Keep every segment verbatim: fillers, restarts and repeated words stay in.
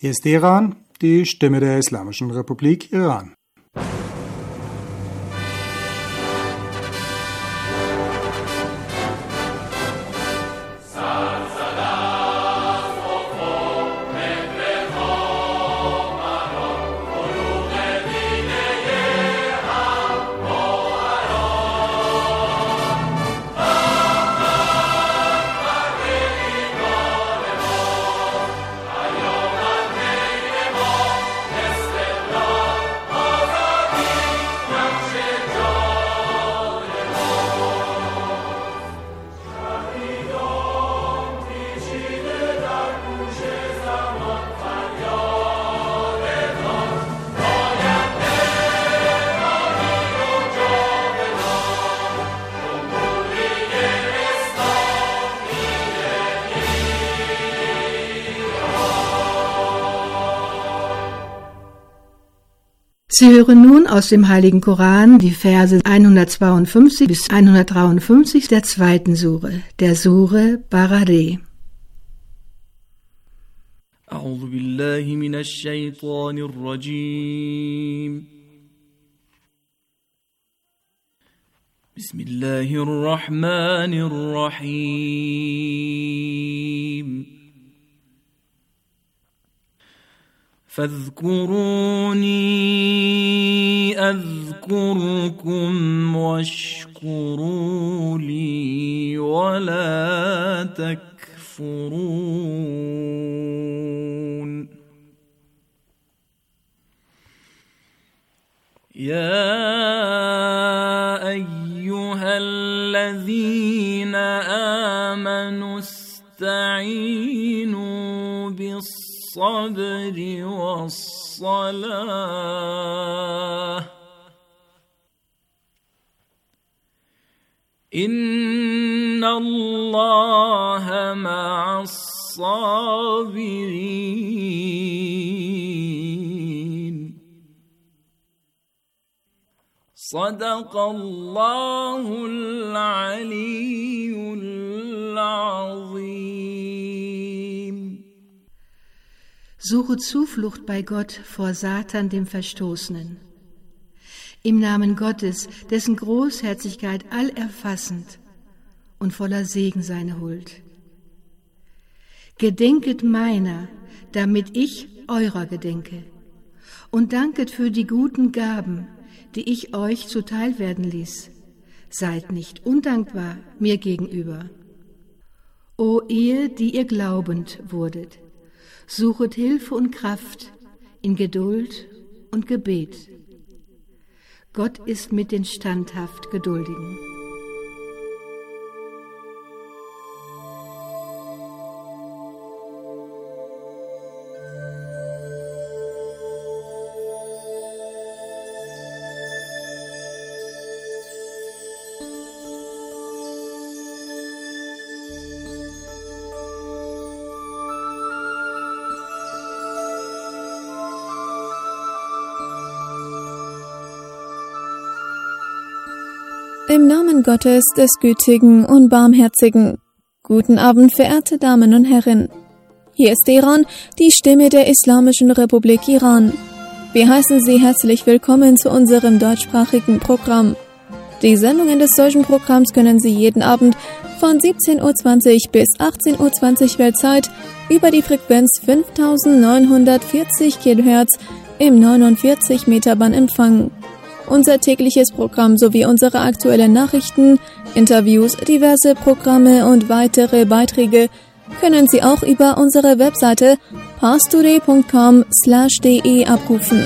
Hier ist Teheran, die Stimme der Islamischen Republik Iran. Sie hören nun aus dem Heiligen Koran die Verse hundertzweiundfünfzig bis hundertdreiundfünfzig der zweiten Sure, der Sure Barareh. أعوذ بالله من الشيطان الرجيم بسم الله الرحمن الرحيم فاذكروني أذكركم واشكروا لي ولا تكفرون يا أيها الذين آمنوا استعينوا بالصبر الصبر والصلاة إن الله مع الصابرين صدق الله العلي العظيم. Suche Zuflucht bei Gott vor Satan, dem Verstoßenen. Im Namen Gottes, dessen Großherzigkeit allerfassend und voller Segen seine Huld. Gedenket meiner, damit ich eurer gedenke, und danket für die guten Gaben, die ich euch zuteil werden ließ. Seid nicht undankbar mir gegenüber. O ihr, die ihr glaubend wurdet, suchet Hilfe und Kraft in Geduld und Gebet. Gott ist mit den standhaft Geduldigen. Im Namen Gottes, des Gütigen und Barmherzigen. Guten Abend, verehrte Damen und Herren. Hier ist Teheran, die Stimme der Islamischen Republik Iran. Wir heißen Sie herzlich willkommen zu unserem deutschsprachigen Programm. Die Sendungen des deutschen Programms können Sie jeden Abend von siebzehn Uhr zwanzig bis achtzehn Uhr zwanzig Weltzeit über die Frequenz fünftausendneunhundertvierzig Kilohertz im neunundvierzig Meter Band empfangen. Unser tägliches Programm sowie unsere aktuellen Nachrichten, Interviews, diverse Programme und weitere Beiträge können Sie auch über unsere Webseite parstoday punkt com slash de abrufen.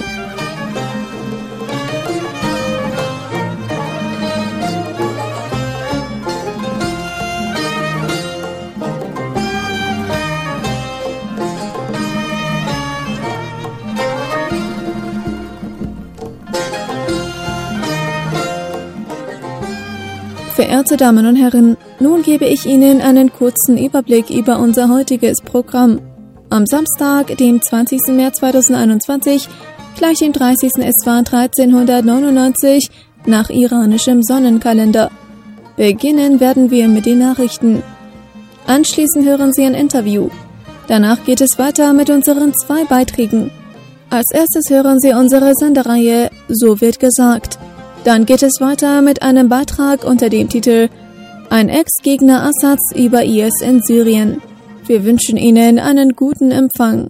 Verehrte Damen und Herren, nun gebe ich Ihnen einen kurzen Überblick über unser heutiges Programm. Am Samstag, dem zwanzigsten März zweitausendeinundzwanzig, gleich dem dreißigsten Esfand dreizehnhundertneunundneunzig nach iranischem Sonnenkalender. Beginnen werden wir mit den Nachrichten. Anschließend hören Sie ein Interview. Danach geht es weiter mit unseren zwei Beiträgen. Als erstes hören Sie unsere Sendereihe So wird gesagt. Dann geht es weiter mit einem Beitrag unter dem Titel Ein Ex-Gegner Assads über I S in Syrien. Wir wünschen Ihnen einen guten Empfang.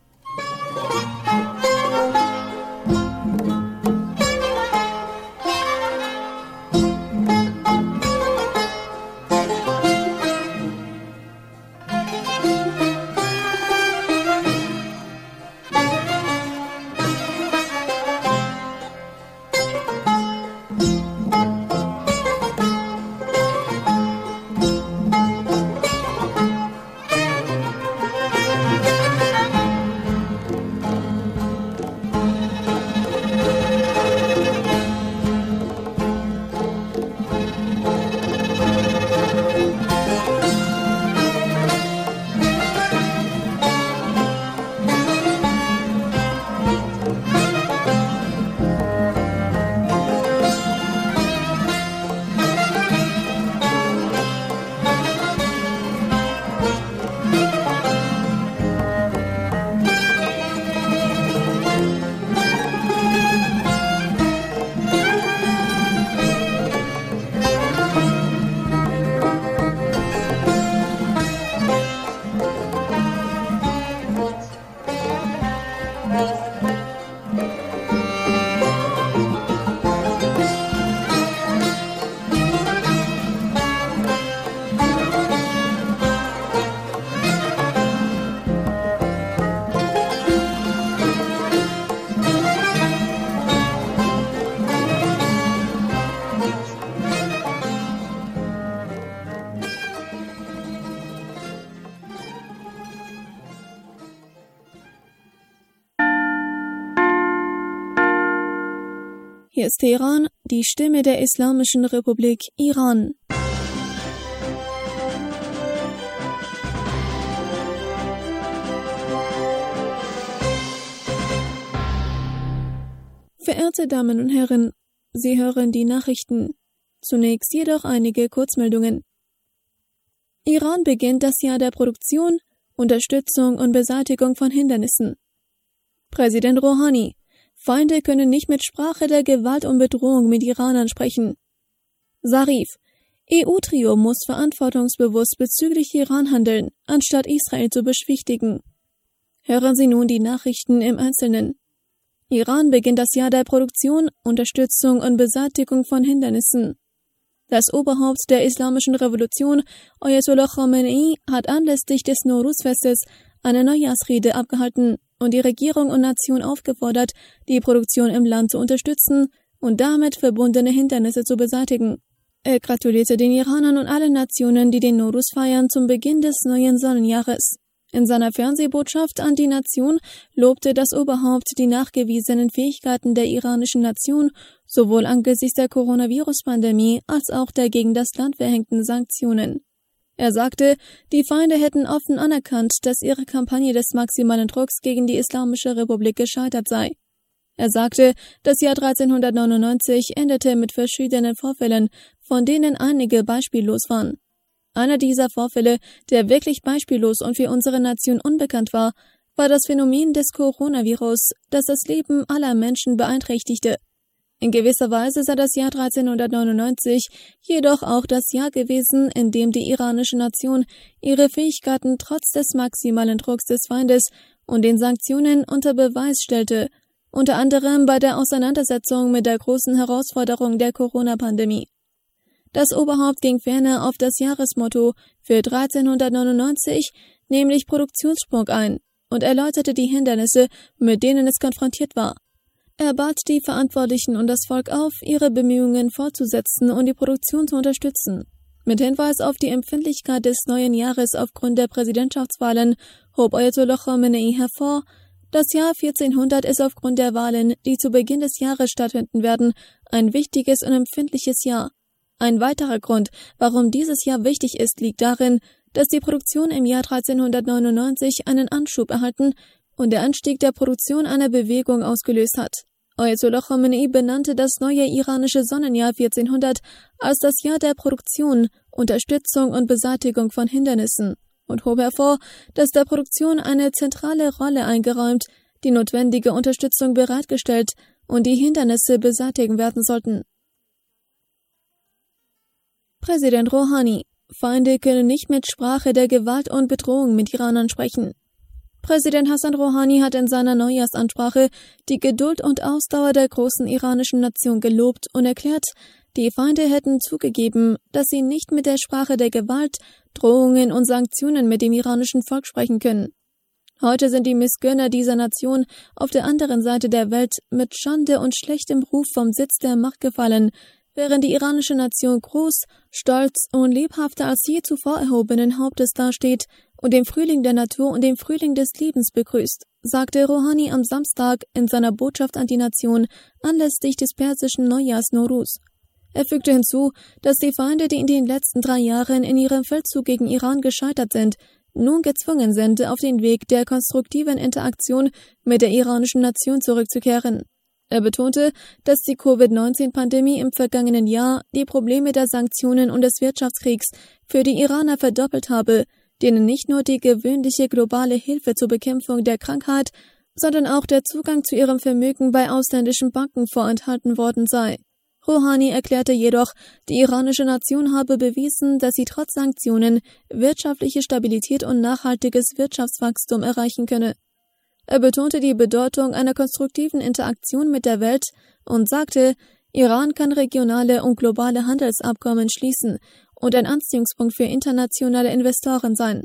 Hier ist Teheran, die Stimme der Islamischen Republik Iran. Verehrte Damen und Herren, Sie hören die Nachrichten. Zunächst jedoch einige Kurzmeldungen. Iran beginnt das Jahr der Produktion, Unterstützung und Beseitigung von Hindernissen. Präsident Rouhani: Feinde können nicht mit Sprache der Gewalt und Bedrohung mit Iranern sprechen. Zarif: E U-Trio muss verantwortungsbewusst bezüglich Iran handeln, anstatt Israel zu beschwichtigen. Hören Sie nun die Nachrichten im Einzelnen. Iran beginnt das Jahr der Produktion, Unterstützung und Beseitigung von Hindernissen. Das Oberhaupt der Islamischen Revolution, Ayatollah Khamenei, hat anlässlich des Nowruz-Festes eine Neujahrsrede abgehalten und die Regierung und Nation aufgefordert, die Produktion im Land zu unterstützen und damit verbundene Hindernisse zu beseitigen. Er gratulierte den Iranern und allen Nationen, die den Nowruz feiern, zum Beginn des neuen Sonnenjahres. In seiner Fernsehbotschaft an die Nation lobte das Oberhaupt die nachgewiesenen Fähigkeiten der iranischen Nation, sowohl angesichts der Coronavirus-Pandemie als auch der gegen das Land verhängten Sanktionen. Er sagte, die Feinde hätten offen anerkannt, dass ihre Kampagne des maximalen Drucks gegen die Islamische Republik gescheitert sei. Er sagte, das Jahr dreizehnhundertneunundneunzig endete mit verschiedenen Vorfällen, von denen einige beispiellos waren. Einer dieser Vorfälle, der wirklich beispiellos und für unsere Nation unbekannt war, war das Phänomen des Coronavirus, das das Leben aller Menschen beeinträchtigte. In gewisser Weise sei das Jahr dreizehnhundertneunundneunzig jedoch auch das Jahr gewesen, in dem die iranische Nation ihre Fähigkeiten trotz des maximalen Drucks des Feindes und den Sanktionen unter Beweis stellte, unter anderem bei der Auseinandersetzung mit der großen Herausforderung der Corona-Pandemie. Das Oberhaupt ging ferner auf das Jahresmotto für dreizehnhundertneunundneunzig, nämlich Produktionssprung, ein und erläuterte die Hindernisse, mit denen es konfrontiert war. Er bat die Verantwortlichen und das Volk auf, ihre Bemühungen fortzusetzen und die Produktion zu unterstützen. Mit Hinweis auf die Empfindlichkeit des neuen Jahres aufgrund der Präsidentschaftswahlen hob Ayatollah Khamenei hervor, das Jahr vierzehnhundert ist aufgrund der Wahlen, die zu Beginn des Jahres stattfinden werden, ein wichtiges und empfindliches Jahr. Ein weiterer Grund, warum dieses Jahr wichtig ist, liegt darin, dass die Produktion im Jahr dreizehnhundertneunundneunzig einen Anschub erhalten und der Anstieg der Produktion eine Bewegung ausgelöst hat. Ayatollah Khamenei benannte das neue iranische Sonnenjahr vierzehnhundert als das Jahr der Produktion, Unterstützung und Beseitigung von Hindernissen. und hob hervor, dass der Produktion eine zentrale Rolle eingeräumt, die notwendige Unterstützung bereitgestellt und die Hindernisse beseitigen werden sollten. Präsident Rouhani: Feinde können nicht mit Sprache der Gewalt und Bedrohung mit Iranern sprechen. Präsident Hassan Rouhani hat in seiner Neujahrsansprache die Geduld und Ausdauer der großen iranischen Nation gelobt und erklärt, die Feinde hätten zugegeben, dass sie nicht mit der Sprache der Gewalt, Drohungen und Sanktionen mit dem iranischen Volk sprechen können. Heute sind die Missgönner dieser Nation auf der anderen Seite der Welt mit Schande und schlechtem Ruf vom Sitz der Macht gefallen, während die iranische Nation groß, stolz und lebhafter als je zuvor erhobenen Hauptes dasteht und den Frühling der Natur und den Frühling des Lebens begrüßt, sagte Rouhani am Samstag in seiner Botschaft an die Nation anlässlich des persischen Neujahrs Nowruz. Er fügte hinzu, dass die Feinde, die in den letzten drei Jahren in ihrem Feldzug gegen Iran gescheitert sind, nun gezwungen sind, auf den Weg der konstruktiven Interaktion mit der iranischen Nation zurückzukehren. Er betonte, dass die Covid neunzehn Pandemie im vergangenen Jahr die Probleme der Sanktionen und des Wirtschaftskriegs für die Iraner verdoppelt habe, denen nicht nur die gewöhnliche globale Hilfe zur Bekämpfung der Krankheit, sondern auch der Zugang zu ihrem Vermögen bei ausländischen Banken vorenthalten worden sei. Rouhani erklärte jedoch, die iranische Nation habe bewiesen, dass sie trotz Sanktionen wirtschaftliche Stabilität und nachhaltiges Wirtschaftswachstum erreichen könne. Er betonte die Bedeutung einer konstruktiven Interaktion mit der Welt und sagte, Iran kann regionale und globale Handelsabkommen schließen und ein Anziehungspunkt für internationale Investoren sein.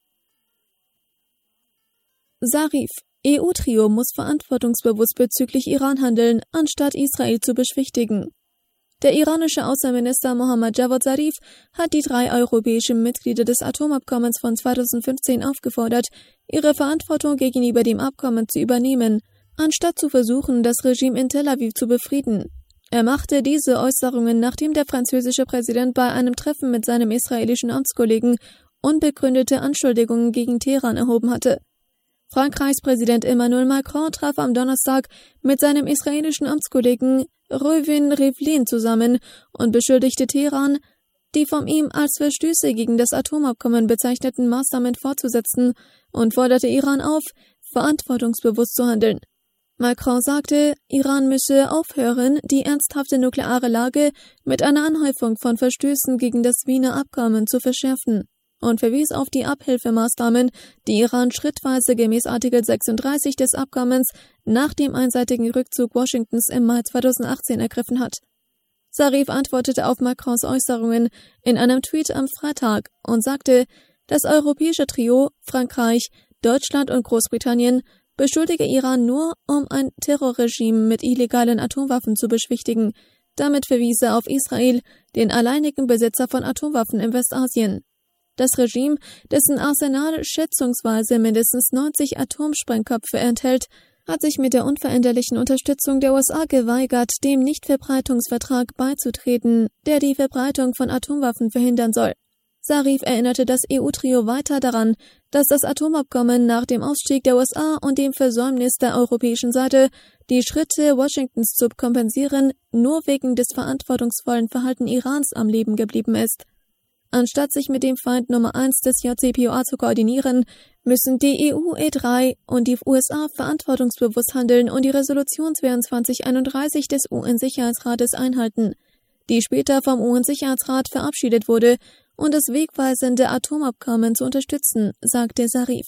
Zarif: E U-Trio muss verantwortungsbewusst bezüglich Iran handeln, anstatt Israel zu beschwichtigen. Der iranische Außenminister Mohammad Javad Zarif hat die drei europäischen Mitglieder des Atomabkommens von zweitausendfünfzehn aufgefordert, ihre Verantwortung gegenüber dem Abkommen zu übernehmen, anstatt zu versuchen, das Regime in Tel Aviv zu befrieden. Er machte diese Äußerungen, nachdem der französische Präsident bei einem Treffen mit seinem israelischen Amtskollegen unbegründete Anschuldigungen gegen Teheran erhoben hatte. Frankreichs Präsident Emmanuel Macron traf am Donnerstag mit seinem israelischen Amtskollegen Reuven Rivlin zusammen und beschuldigte Teheran, die von ihm als Verstöße gegen das Atomabkommen bezeichneten Maßnahmen fortzusetzen und forderte Iran auf, verantwortungsbewusst zu handeln. Macron sagte, Iran müsse aufhören, die ernsthafte nukleare Lage mit einer Anhäufung von Verstößen gegen das Wiener Abkommen zu verschärfen und verwies auf die Abhilfemaßnahmen, die Iran schrittweise gemäß Artikel sechsunddreißig des Abkommens nach dem einseitigen Rückzug Washingtons im Mai zweitausendachtzehn ergriffen hat. Zarif antwortete auf Macrons Äußerungen in einem Tweet am Freitag und sagte, das europäische Trio Frankreich, Deutschland und Großbritannien beschuldige Iran nur, um ein Terrorregime mit illegalen Atomwaffen zu beschwichtigen. Damit verwies er auf Israel, den alleinigen Besitzer von Atomwaffen im Westasien. Das Regime, dessen Arsenal schätzungsweise mindestens neunzig Atomsprengköpfe enthält, hat sich mit der unveränderlichen Unterstützung der U S A geweigert, dem Nichtverbreitungsvertrag beizutreten, der die Verbreitung von Atomwaffen verhindern soll. Zarif erinnerte das E U-Trio weiter daran, dass das Atomabkommen nach dem Ausstieg der U S A und dem Versäumnis der europäischen Seite, die Schritte Washingtons zu kompensieren, nur wegen des verantwortungsvollen Verhaltens Irans am Leben geblieben ist. Anstatt sich mit dem Feind Nummer eins des J C P O A zu koordinieren, müssen die E U, E drei und die U S A verantwortungsbewusst handeln und die Resolution zweiundzwanzig einunddreißig des U N-Sicherheitsrates einhalten, die später vom U N-Sicherheitsrat verabschiedet wurde, und das wegweisende Atomabkommen zu unterstützen, sagte Zarif.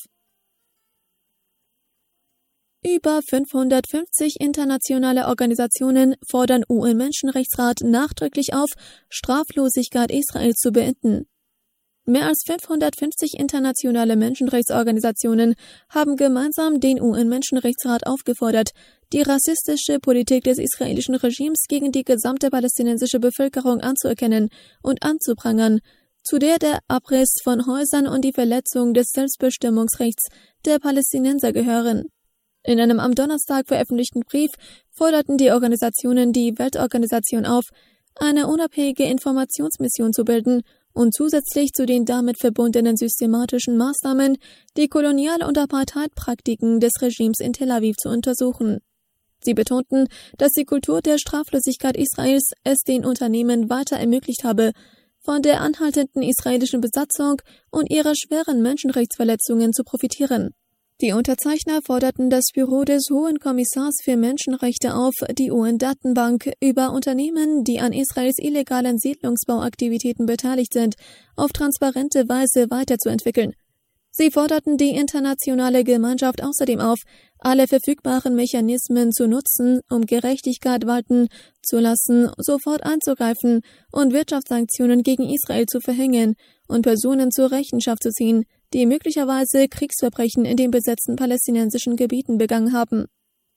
Über fünfhundertfünfzig internationale Organisationen fordern U N-Menschenrechtsrat nachdrücklich auf, Straflosigkeit Israels zu beenden. Mehr als fünfhundertfünfzig internationale Menschenrechtsorganisationen haben gemeinsam den U N-Menschenrechtsrat aufgefordert, die rassistische Politik des israelischen Regimes gegen die gesamte palästinensische Bevölkerung anzuerkennen und anzuprangern, zu der der Abriss von Häusern und die Verletzung des Selbstbestimmungsrechts der Palästinenser gehören. In einem am Donnerstag veröffentlichten Brief forderten die Organisationen die Weltorganisation auf, eine unabhängige Informationsmission zu bilden und zusätzlich zu den damit verbundenen systematischen Maßnahmen die Kolonial- und Apartheid-Praktiken des Regimes in Tel Aviv zu untersuchen. Sie betonten, dass die Kultur der Straflosigkeit Israels es den Unternehmen weiter ermöglicht habe, von der anhaltenden israelischen Besatzung und ihrer schweren Menschenrechtsverletzungen zu profitieren. Die Unterzeichner forderten das Büro des Hohen Kommissars für Menschenrechte auf, die U N-Datenbank über Unternehmen, die an Israels illegalen Siedlungsbauaktivitäten beteiligt sind, auf transparente Weise weiterzuentwickeln. Sie forderten die internationale Gemeinschaft außerdem auf, alle verfügbaren Mechanismen zu nutzen, um Gerechtigkeit walten zu lassen, sofort einzugreifen und Wirtschaftssanktionen gegen Israel zu verhängen und Personen zur Rechenschaft zu ziehen, die möglicherweise Kriegsverbrechen in den besetzten palästinensischen Gebieten begangen haben.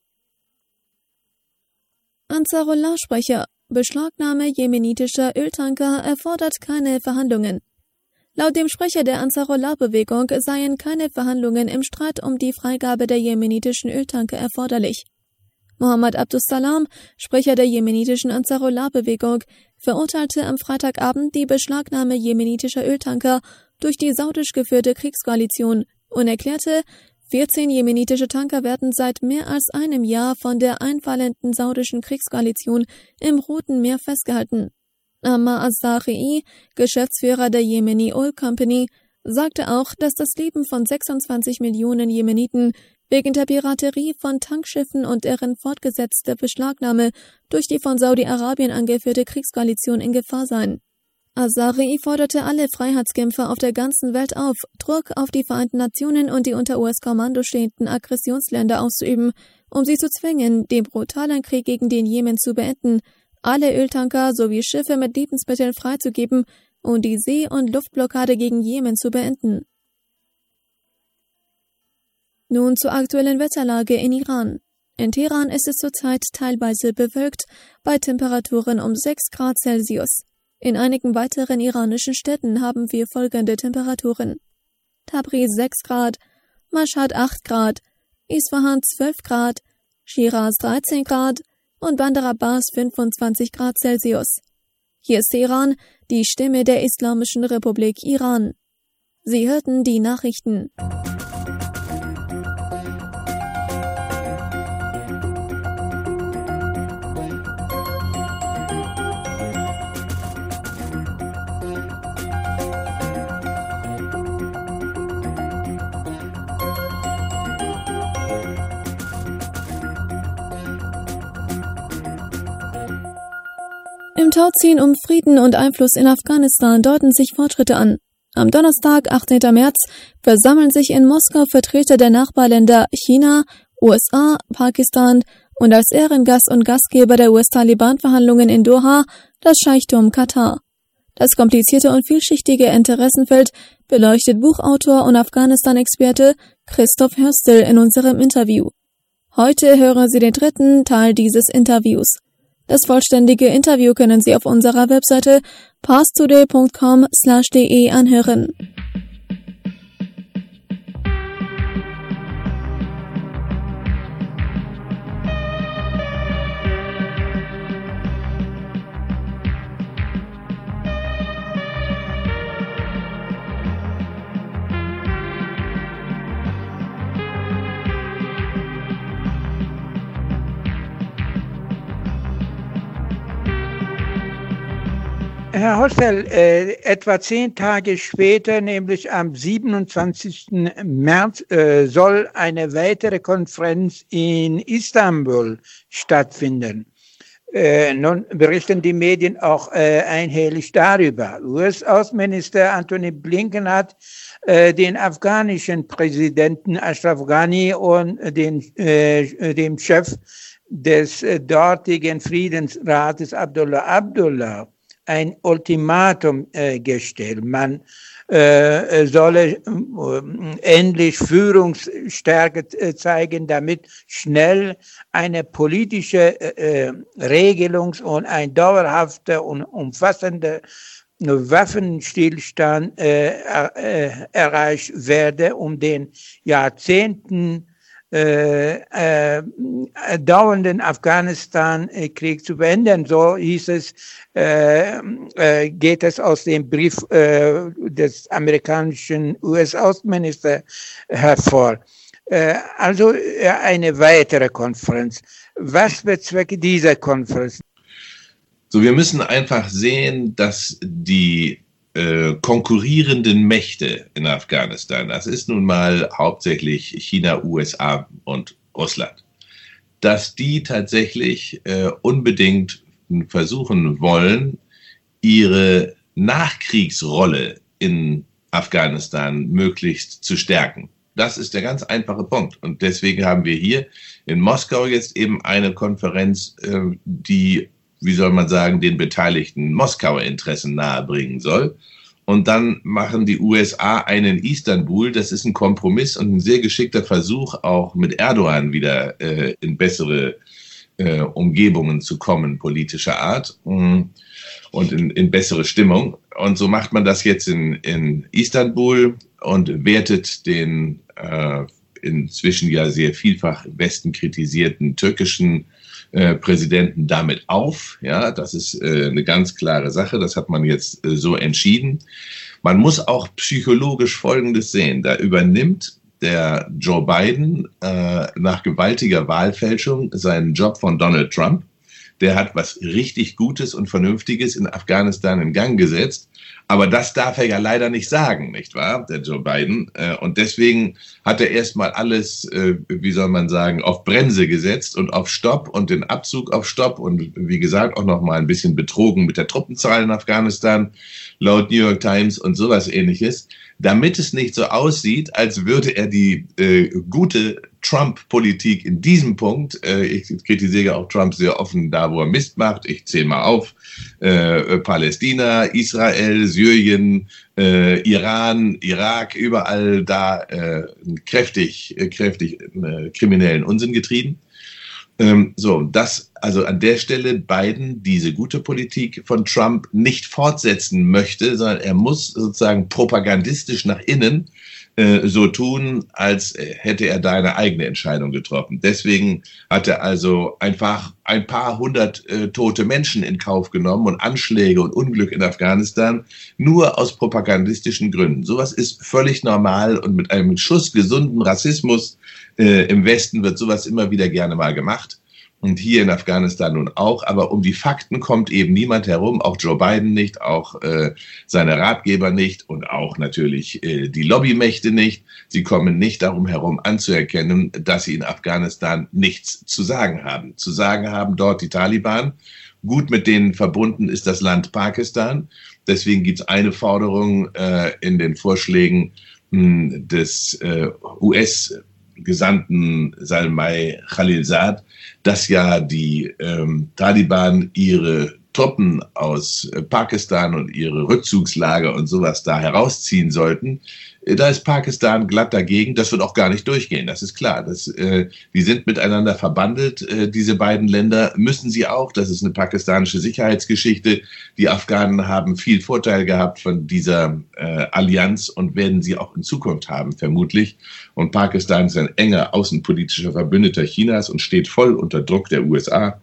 Ansarullah-Sprecher: Beschlagnahme jemenitischer Öltanker erfordert keine Verhandlungen. Laut dem Sprecher der Ansarullah-Bewegung seien keine Verhandlungen im Streit um die Freigabe der jemenitischen Öltanker erforderlich. Mohammed Abdus Salam, Sprecher der jemenitischen Ansarullah-Bewegung, verurteilte am Freitagabend die Beschlagnahme jemenitischer Öltanker durch die saudisch geführte Kriegskoalition und erklärte, vierzehn jemenitische Tanker werden seit mehr als einem Jahr von der einfallenden saudischen Kriegskoalition im Roten Meer festgehalten. Ammar al-Zahri'i, Geschäftsführer der Yemeni Oil Company, sagte auch, dass das Leben von sechsundzwanzig Millionen Jemeniten wegen der Piraterie von Tankschiffen und deren fortgesetzte Beschlagnahme durch die von Saudi-Arabien angeführte Kriegskoalition in Gefahr seien. al-Zahri'i forderte alle Freiheitskämpfer auf der ganzen Welt auf, Druck auf die Vereinten Nationen und die unter U S-Kommando stehenden Aggressionsländer auszuüben, um sie zu zwingen, den brutalen Krieg gegen den Jemen zu beenden, alle Öltanker sowie Schiffe mit Lebensmitteln freizugeben und die See- und Luftblockade gegen Jemen zu beenden. Nun zur aktuellen Wetterlage in Iran. In Teheran ist es zurzeit teilweise bewölkt, bei Temperaturen um sechs Grad Celsius. In einigen weiteren iranischen Städten haben wir folgende Temperaturen: Tabriz sechs Grad, Mashhad acht Grad, Isfahan zwölf Grad, Shiraz dreizehn Grad und Bandar Abbas fünfundzwanzig Grad Celsius. Hier ist Teheran, die Stimme der Islamischen Republik Iran. Sie hörten die Nachrichten. Im Tauziehen um Frieden und Einfluss in Afghanistan deuten sich Fortschritte an. Am Donnerstag, achtzehnten März, versammeln sich in Moskau Vertreter der Nachbarländer China, U S A, Pakistan und als Ehrengast und Gastgeber der U S-Taliban-Verhandlungen in Doha das Scheichtum Katar. Das komplizierte und vielschichtige Interessenfeld beleuchtet Buchautor und Afghanistan-Experte Christoph Hörstel in unserem Interview. Heute hören Sie den dritten Teil dieses Interviews. Das vollständige Interview können Sie auf unserer Webseite parstoday punkt com slash de anhören. Herr Hörstel, äh, etwa zehn Tage später, nämlich am siebenundzwanzigsten März, äh, soll eine weitere Konferenz in Istanbul stattfinden. Äh, nun berichten die Medien auch äh, einhellig darüber. U S-Außenminister Antony Blinken hat äh, den afghanischen Präsidenten Ashraf Ghani und den, äh, dem Chef des äh, dortigen Friedensrates Abdullah Abdullah ein Ultimatum äh, gestellt. Man äh, solle äh, endlich Führungsstärke äh, zeigen, damit schnell eine politische äh, Regelung und ein dauerhafter und umfassender Waffenstillstand äh, äh, erreicht werde, um den Jahrzehnten Äh, äh, dauernden Afghanistan-Krieg zu beenden. So hieß es, äh, äh, geht es aus dem Brief äh, des amerikanischen U S-Außenministers hervor. Äh, also äh, eine weitere Konferenz. Was bezweckt diese Konferenz? So, wir müssen einfach sehen, dass die äh, konkurrierenden Mächte in Afghanistan, das ist nun mal hauptsächlich China, U S A und Russland, dass die tatsächlich äh, unbedingt versuchen wollen, ihre Nachkriegsrolle in Afghanistan möglichst zu stärken. Das ist der ganz einfache Punkt. Und deswegen haben wir hier in Moskau jetzt eben eine Konferenz, äh, die, wie soll man sagen, den beteiligten Moskauer Interessen nahebringen soll. Und dann machen die U S A einen in Istanbul. Das ist ein Kompromiss und ein sehr geschickter Versuch, auch mit Erdogan wieder äh, in bessere äh, Umgebungen zu kommen, politischer Art, mh, und in, in bessere Stimmung. Und so macht man das jetzt in, in Istanbul und wertet den äh, inzwischen ja sehr vielfach im Westen kritisierten türkischen äh, Präsidenten damit auf. Ja, das ist äh, eine ganz klare Sache. Das hat man jetzt äh, so entschieden. Man muss auch psychologisch Folgendes sehen. Da übernimmt der Joe Biden äh, nach gewaltiger Wahlfälschung seinen Job von Donald Trump. Der hat was richtig Gutes und Vernünftiges in Afghanistan in Gang gesetzt. Aber das darf er ja leider nicht sagen, nicht wahr, der Joe Biden? Und deswegen hat er erstmal alles, wie soll man sagen, auf Bremse gesetzt und auf Stopp und den Abzug auf Stopp und wie gesagt auch noch mal ein bisschen betrogen mit der Truppenzahl in Afghanistan, laut New York Times und sowas Ähnliches, damit es nicht so aussieht, als würde er die äh, gute Trump-Politik in diesem Punkt, äh, ich kritisiere auch Trump sehr offen da, wo er Mist macht, ich zähle mal auf, äh, Palästina, Israel, Syrien, äh, Iran, Irak, überall da äh, kräftig, äh, kräftig äh, kriminellen Unsinn getrieben. Ähm, so, dass also an der Stelle Biden diese gute Politik von Trump nicht fortsetzen möchte, sondern er muss sozusagen propagandistisch nach innen äh, so tun, als hätte er da eine eigene Entscheidung getroffen. Deswegen hat er also einfach ein paar hundert äh, tote Menschen in Kauf genommen und Anschläge und Unglück in Afghanistan nur aus propagandistischen Gründen. Sowas ist völlig normal und mit einem Schuss gesunden Rassismus äh, im Westen wird sowas immer wieder gerne mal gemacht. Und hier in Afghanistan nun auch. Aber um die Fakten kommt eben niemand herum, auch Joe Biden nicht, auch äh, seine Ratgeber nicht und auch natürlich äh, die Lobbymächte nicht. Sie kommen nicht darum herum anzuerkennen, dass sie in Afghanistan nichts zu sagen haben. Zu sagen haben dort die Taliban. Gut mit denen verbunden ist das Land Pakistan. Deswegen gibt es eine Forderung äh, in den Vorschlägen mh, des äh, U S Gesandten Zalmay Khalilzad, dass ja die ähm, Taliban ihre Truppen aus äh, Pakistan und ihre Rückzugslager und sowas da herausziehen sollten. Äh, da ist Pakistan glatt dagegen. Das wird auch gar nicht durchgehen, das ist klar. Das, äh, die sind miteinander verbandelt, äh, diese beiden Länder, müssen sie auch. Das ist eine pakistanische Sicherheitsgeschichte. Die Afghanen haben viel Vorteil gehabt von dieser äh, Allianz und werden sie auch in Zukunft haben, vermutlich. Und Pakistan ist ein enger außenpolitischer Verbündeter Chinas und steht voll unter Druck der U S A.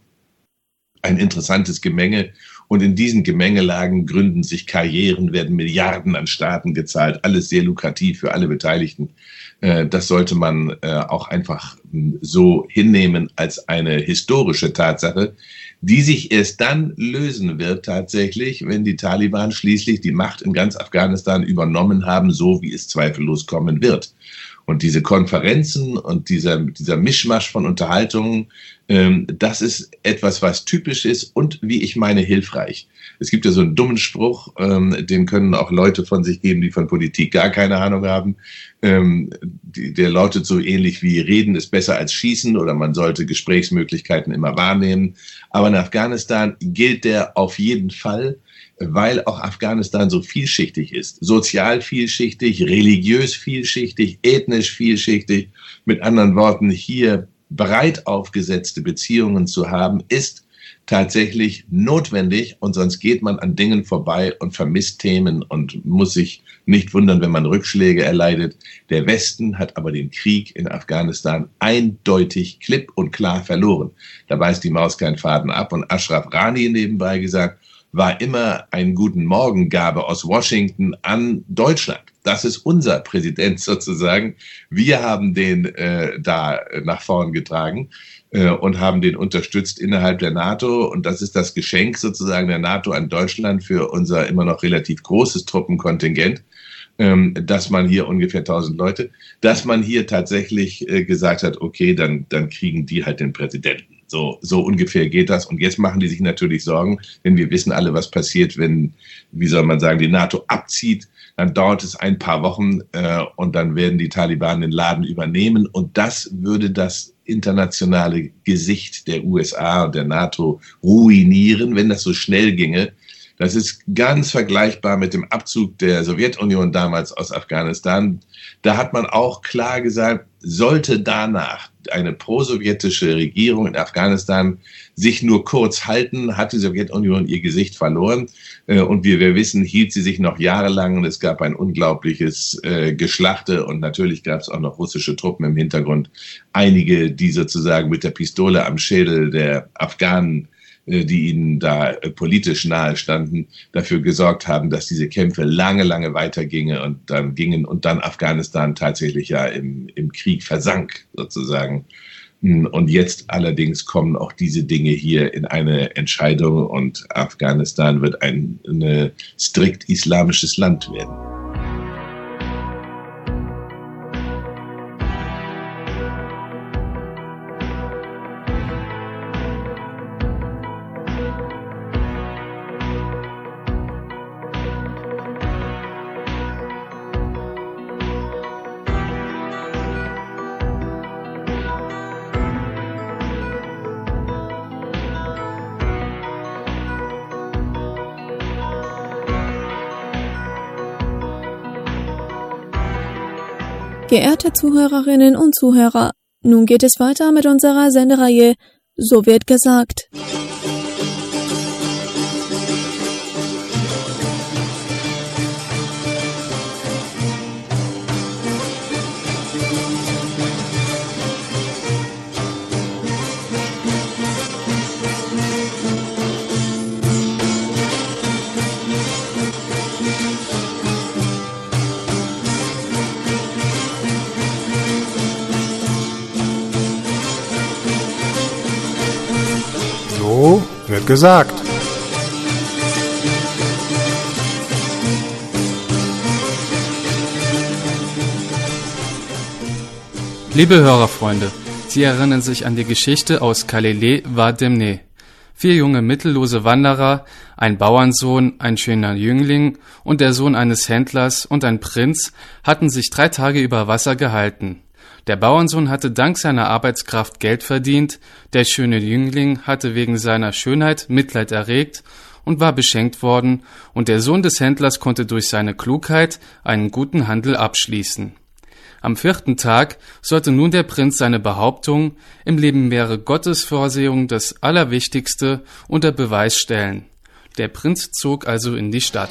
Ein interessantes Gemenge. Und in diesen Gemengelagen gründen sich Karrieren, werden Milliarden an Staaten gezahlt. Alles sehr lukrativ für alle Beteiligten. Das sollte man auch einfach so hinnehmen als eine historische Tatsache, die sich erst dann lösen wird tatsächlich, wenn die Taliban schließlich die Macht in ganz Afghanistan übernommen haben, so wie es zweifellos kommen wird. Und diese Konferenzen und dieser, dieser Mischmasch von Unterhaltungen, ähm, das ist etwas, was typisch ist und, wie ich meine, hilfreich. Es gibt ja so einen dummen Spruch, ähm, den können auch Leute von sich geben, die von Politik gar keine Ahnung haben. Ähm, die, der lautet so ähnlich wie Reden ist besser als Schießen oder man sollte Gesprächsmöglichkeiten immer wahrnehmen. Aber in Afghanistan gilt der auf jeden Fall, weil auch Afghanistan so vielschichtig ist, sozial vielschichtig, religiös vielschichtig, ethnisch vielschichtig. Mit anderen Worten, hier breit aufgesetzte Beziehungen zu haben, ist tatsächlich notwendig und sonst geht man an Dingen vorbei und vermisst Themen und muss sich nicht wundern, wenn man Rückschläge erleidet. Der Westen hat aber den Krieg in Afghanistan eindeutig klipp und klar verloren. Da beißt die Maus keinen Faden ab und Ashraf Ghani nebenbei gesagt, war immer ein guten Morgengabe aus Washington an Deutschland. Das ist unser Präsident sozusagen. Wir haben den äh, da nach vorn getragen. äh, und haben den unterstützt innerhalb der NATO. Und das ist das Geschenk sozusagen der NATO an Deutschland für unser immer noch relativ großes Truppenkontingent, ähm, dass man hier ungefähr tausend Leute, dass man hier tatsächlich äh, gesagt hat, okay, dann, dann kriegen die halt den Präsidenten. So, so ungefähr geht das. Und jetzt machen die sich natürlich Sorgen, denn wir wissen alle, was passiert, wenn, wie soll man sagen, die NATO abzieht. Dann dauert es ein paar Wochen äh, und dann werden die Taliban den Laden übernehmen. Und das würde das internationale Gesicht der U S A und der NATO ruinieren, wenn das so schnell ginge. Das ist ganz vergleichbar mit dem Abzug der Sowjetunion damals aus Afghanistan. Da hat man auch klar gesagt, sollte danach eine prosowjetische Regierung in Afghanistan sich nur kurz halten, hat die Sowjetunion ihr Gesicht verloren. Und wie wir wissen, hielt sie sich noch jahrelang. Und es gab ein unglaubliches äh, Geschlachte. Und natürlich gab es auch noch russische Truppen im Hintergrund. Einige, die sozusagen mit der Pistole am Schädel der Afghanen, die ihnen da politisch nahe standen, dafür gesorgt haben, dass diese Kämpfe lange, lange weitergingen und dann gingen und dann Afghanistan tatsächlich ja im, im Krieg versank sozusagen. Und jetzt allerdings kommen auch diese Dinge hier in eine Entscheidung und Afghanistan wird ein, ein strikt islamisches Land werden. Geehrte Zuhörerinnen und Zuhörer, nun geht es weiter mit unserer Sendereihe So wird gesagt. So wird gesagt. Liebe Hörerfreunde, Sie erinnern sich an die Geschichte aus Kalele Vademne. Vier junge mittellose Wanderer, ein Bauernsohn, ein schöner Jüngling und der Sohn eines Händlers und ein Prinz hatten sich drei Tage über Wasser gehalten. Der Bauernsohn hatte dank seiner Arbeitskraft Geld verdient, der schöne Jüngling hatte wegen seiner Schönheit Mitleid erregt und war beschenkt worden, und der Sohn des Händlers konnte durch seine Klugheit einen guten Handel abschließen. Am vierten Tag sollte nun der Prinz seine Behauptung, im Leben wäre Gottes Vorsehung das Allerwichtigste, unter Beweis stellen. Der Prinz zog also in die Stadt.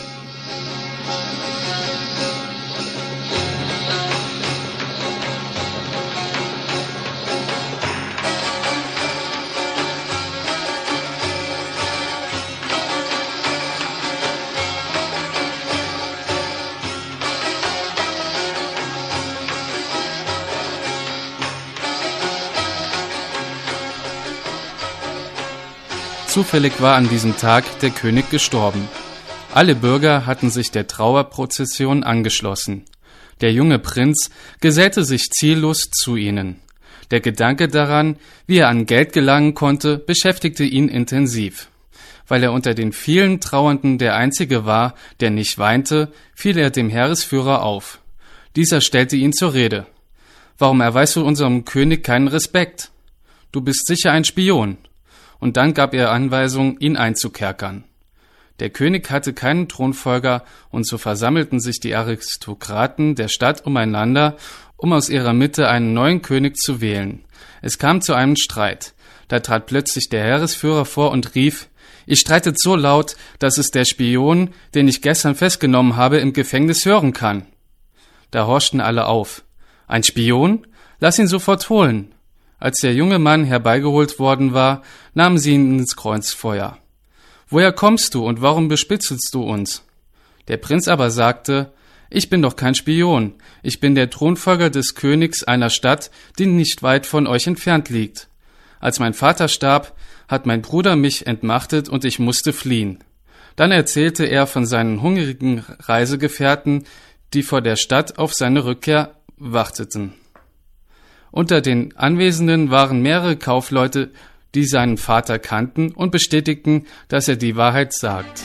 Zufällig war an diesem Tag der König gestorben. Alle Bürger hatten sich der Trauerprozession angeschlossen. Der junge Prinz gesellte sich ziellos zu ihnen. Der Gedanke daran, wie er an Geld gelangen konnte, beschäftigte ihn intensiv. Weil er unter den vielen Trauernden der Einzige war, der nicht weinte, fiel er dem Heeresführer auf. Dieser stellte ihn zur Rede. »Warum erweist du unserem König keinen Respekt? Du bist sicher ein Spion.« Und dann gab er Anweisung, ihn einzukerkern. Der König hatte keinen Thronfolger, und so versammelten sich die Aristokraten der Stadt umeinander, um aus ihrer Mitte einen neuen König zu wählen. Es kam zu einem Streit. Da trat plötzlich der Heeresführer vor und rief: »Ihr streitet so laut, dass es der Spion, den ich gestern festgenommen habe, im Gefängnis hören kann.« Da horchten alle auf. »Ein Spion? Lass ihn sofort holen!« Als der junge Mann herbeigeholt worden war, nahmen sie ihn ins Kreuzfeuer. »Woher kommst du und warum bespitzelst du uns?« Der Prinz aber sagte: »Ich bin doch kein Spion. Ich bin der Thronfolger des Königs einer Stadt, die nicht weit von euch entfernt liegt. Als mein Vater starb, hat mein Bruder mich entmachtet und ich musste fliehen. Dann erzählte er von seinen hungrigen Reisegefährten, die vor der Stadt auf seine Rückkehr warteten. Unter den Anwesenden waren mehrere Kaufleute, die seinen Vater kannten und bestätigten, dass er die Wahrheit sagt.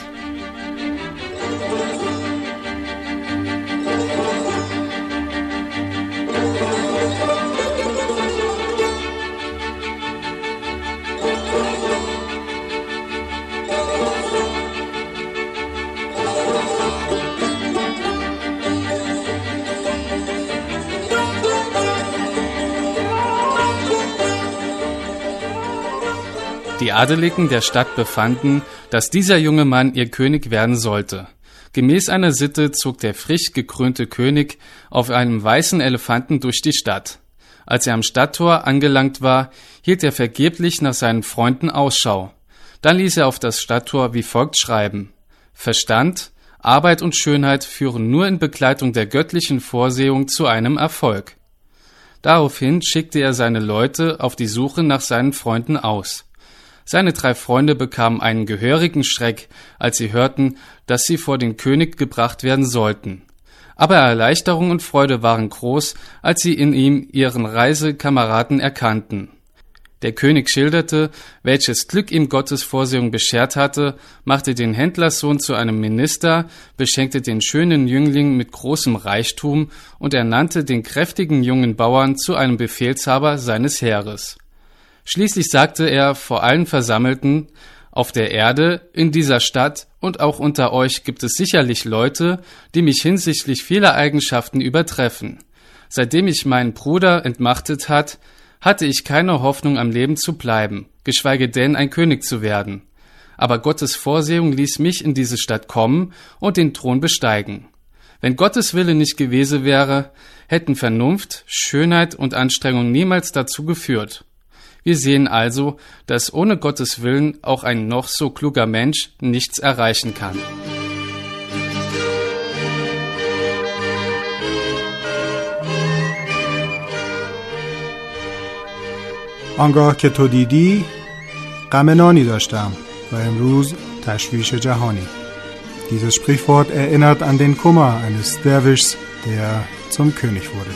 Die Adeligen der Stadt befanden, dass dieser junge Mann ihr König werden sollte. Gemäß einer Sitte zog der frisch gekrönte König auf einem weißen Elefanten durch die Stadt. Als er am Stadttor angelangt war, hielt er vergeblich nach seinen Freunden Ausschau. Dann ließ er auf das Stadttor wie folgt schreiben: Verstand, Arbeit und Schönheit führen nur in Begleitung der göttlichen Vorsehung zu einem Erfolg. Daraufhin schickte er seine Leute auf die Suche nach seinen Freunden aus. Seine drei Freunde bekamen einen gehörigen Schreck, als sie hörten, dass sie vor den König gebracht werden sollten. Aber Erleichterung und Freude waren groß, als sie in ihm ihren Reisekameraden erkannten. Der König schilderte, welches Glück ihm Gottes Vorsehung beschert hatte, machte den Händlerssohn zu einem Minister, beschenkte den schönen Jüngling mit großem Reichtum und ernannte den kräftigen jungen Bauern zu einem Befehlshaber seines Heeres. Schließlich sagte er vor allen Versammelten: Auf der Erde, in dieser Stadt und auch unter euch gibt es sicherlich Leute, die mich hinsichtlich vieler Eigenschaften übertreffen. Seitdem ich meinen Bruder entmachtet hat, hatte ich keine Hoffnung, am Leben zu bleiben, geschweige denn ein König zu werden. Aber Gottes Vorsehung ließ mich in diese Stadt kommen und den Thron besteigen. Wenn Gottes Wille nicht gewesen wäre, hätten Vernunft, Schönheit und Anstrengung niemals dazu geführt. Wir sehen also, dass ohne Gottes Willen auch ein noch so kluger Mensch nichts erreichen kann. آنگاه که تو دیدی غم نانی داشتم و امروز تشویش جهانی. Dieses Sprichwort erinnert an den Kummer eines Derwischs, der zum König wurde.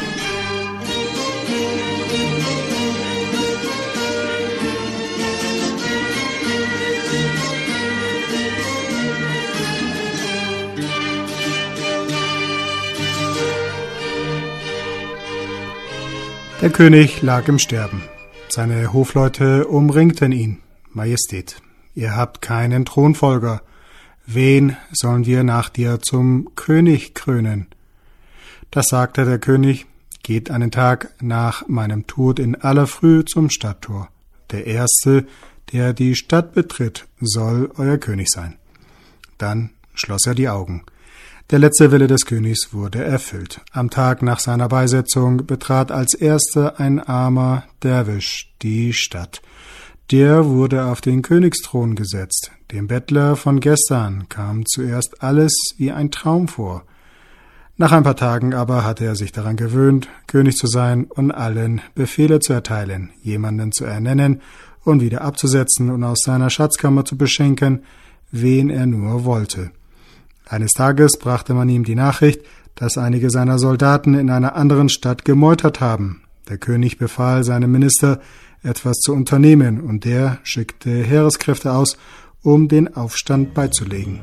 Der König lag im Sterben. Seine Hofleute umringten ihn. Majestät, ihr habt keinen Thronfolger. Wen sollen wir nach dir zum König krönen? Das sagte der König: Geht einen Tag nach meinem Tod in aller Früh zum Stadttor. Der Erste, der die Stadt betritt, soll euer König sein. Dann schloss er die Augen. Der letzte Wille des Königs wurde erfüllt. Am Tag nach seiner Beisetzung betrat als erster ein armer Derwisch die Stadt. Der wurde auf den Königsthron gesetzt. Dem Bettler von gestern kam zuerst alles wie ein Traum vor. Nach ein paar Tagen aber hatte er sich daran gewöhnt, König zu sein und allen Befehle zu erteilen, jemanden zu ernennen und wieder abzusetzen und aus seiner Schatzkammer zu beschenken, wen er nur wollte. Eines Tages brachte man ihm die Nachricht, dass einige seiner Soldaten in einer anderen Stadt gemeutert haben. Der König befahl seinem Minister, etwas zu unternehmen, und der schickte Heereskräfte aus, um den Aufstand beizulegen.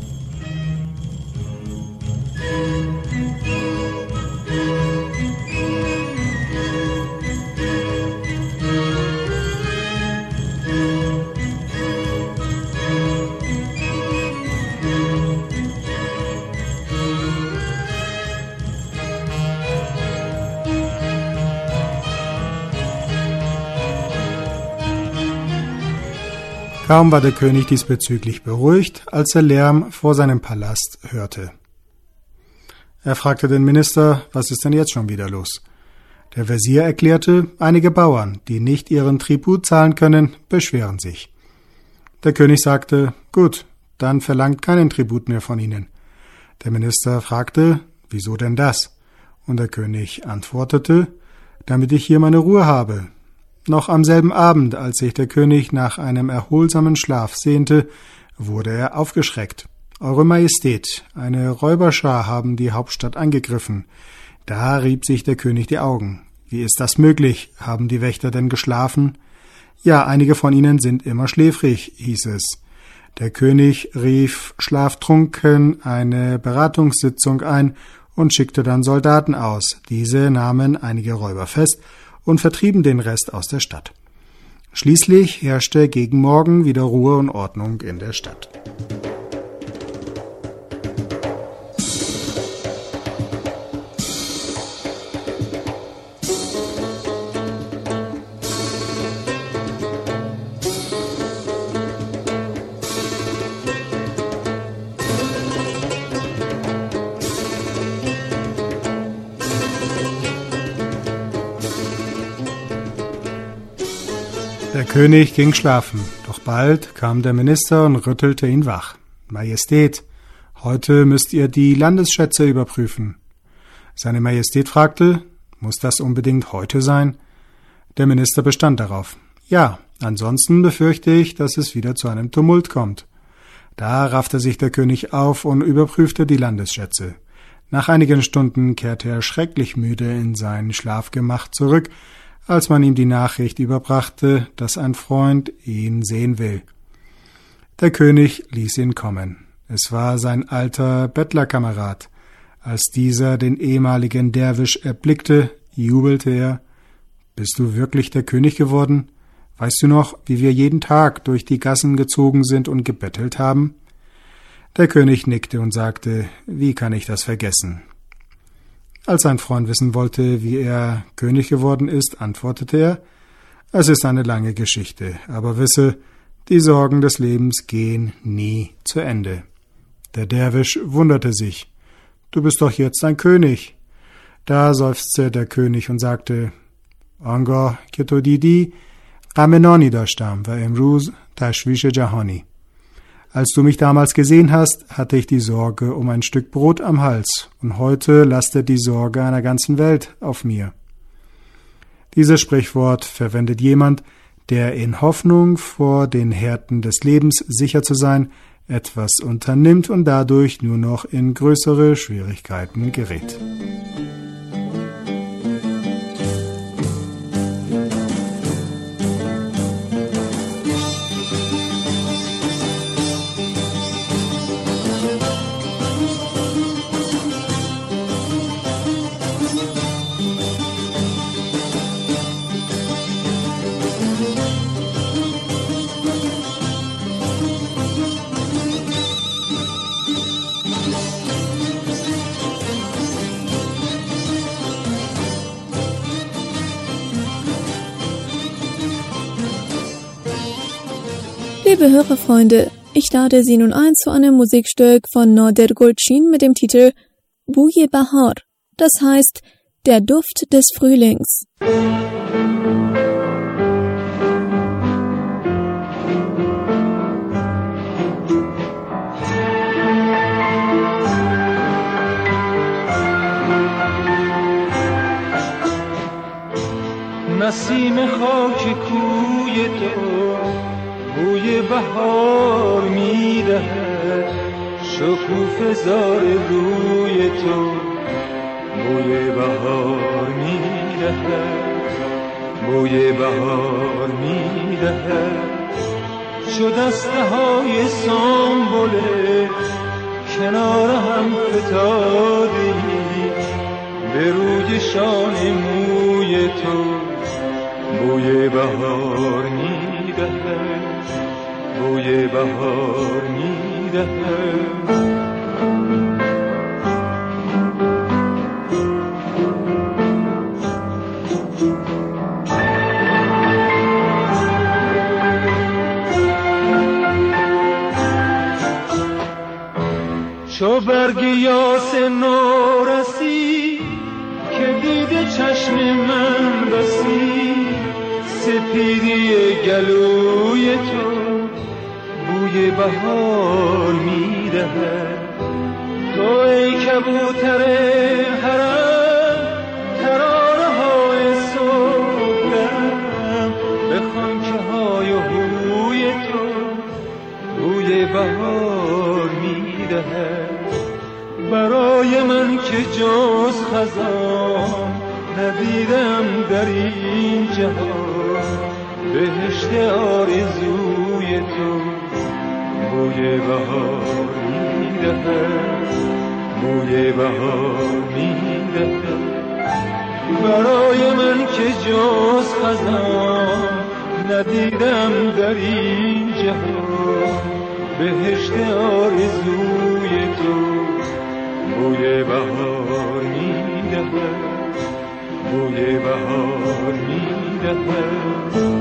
Kaum war der König diesbezüglich beruhigt, als er Lärm vor seinem Palast hörte. Er fragte den Minister: Was ist denn jetzt schon wieder los? Der Wesir erklärte: Einige Bauern, die nicht ihren Tribut zahlen können, beschweren sich. Der König sagte: Gut, dann verlangt keinen Tribut mehr von ihnen. Der Minister fragte: Wieso denn das? Und der König antwortete: Damit ich hier meine Ruhe habe. Noch am selben Abend, als sich der König nach einem erholsamen Schlaf sehnte, wurde er aufgeschreckt. Eure Majestät, eine Räuberschar haben die Hauptstadt angegriffen. Da rieb sich der König die Augen. Wie ist das möglich? Haben die Wächter denn geschlafen? Ja, einige von ihnen sind immer schläfrig, hieß es. Der König rief schlaftrunken eine Beratungssitzung ein und schickte dann Soldaten aus. Diese nahmen einige Räuber fest und vertrieben den Rest aus der Stadt. Schließlich herrschte gegen Morgen wieder Ruhe und Ordnung in der Stadt. Der König ging schlafen, doch bald kam der Minister und rüttelte ihn wach. Majestät, heute müsst ihr die Landesschätze überprüfen. Seine Majestät fragte, muss das unbedingt heute sein? Der Minister bestand darauf. Ja, ansonsten befürchte ich, dass es wieder zu einem Tumult kommt. Da raffte sich der König auf und überprüfte die Landesschätze. Nach einigen Stunden kehrte er schrecklich müde in sein Schlafgemach zurück, als man ihm die Nachricht überbrachte, dass ein Freund ihn sehen will. Der König ließ ihn kommen. Es war sein alter Bettlerkamerad. Als dieser den ehemaligen Derwisch erblickte, jubelte er. »Bist du wirklich der König geworden? Weißt du noch, wie wir jeden Tag durch die Gassen gezogen sind und gebettelt haben?« Der König nickte und sagte, »Wie kann ich das vergessen?« Als sein Freund wissen wollte, wie er König geworden ist, antwortete er, »Es ist eine lange Geschichte, aber wisse, die Sorgen des Lebens gehen nie zu Ende.« Der Derwisch wunderte sich. »Du bist doch jetzt ein König.« Da seufzte der König und sagte, »Anga ke to didi, gham nani dashtam va imruz tashwish jahani.« Als du mich damals gesehen hast, hatte ich die Sorge um ein Stück Brot am Hals, und heute lastet die Sorge einer ganzen Welt auf mir. Dieses Sprichwort verwendet jemand, der in Hoffnung, vor den Härten des Lebens sicher zu sein, etwas unternimmt und dadurch nur noch in größere Schwierigkeiten gerät. Liebe Hörerfreunde, ich lade Sie nun ein zu einem Musikstück von Nader Gulçin mit dem Titel Bouye Bahar, das heißt der Duft des Frühlings. نسیم خاک کوی تو بوی بهار می‌دهد شکوفه زار روی تو بوی بهار می‌دهد بوی بهار می‌دهد چو دسته‌های سنبله کنار هم فتاده‌ای به روی شانه موی تو بوی بهار می‌دهد بوی بهار می‌دهد چو برگ یاس نورسی که دیده چشم من بسی سپیدی گلوی تو بوی بهار می‌دهد تو ای کبوتر حرم ترانه‌های صبحم میدهد برای من که جز خزان ندیدم در این جهان بهشت آرزوی تو بوی بهار میدهد بوی بهار میدهد برای من که جز خزان ندیدم در این جهان بهشت آرزوی تو بوی بهار میدهد بوی بهار میدهد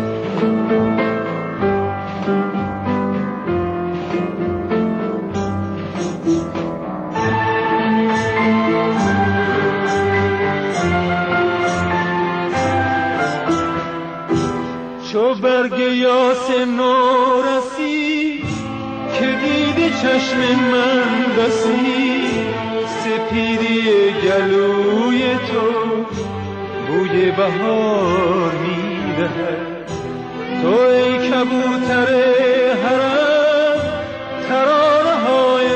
چو برگ یاس نورسی که دیده چشم من بسی سپیدی گلوی تو بوی بهار میدهد تو ای کبوتر حرم ترانه های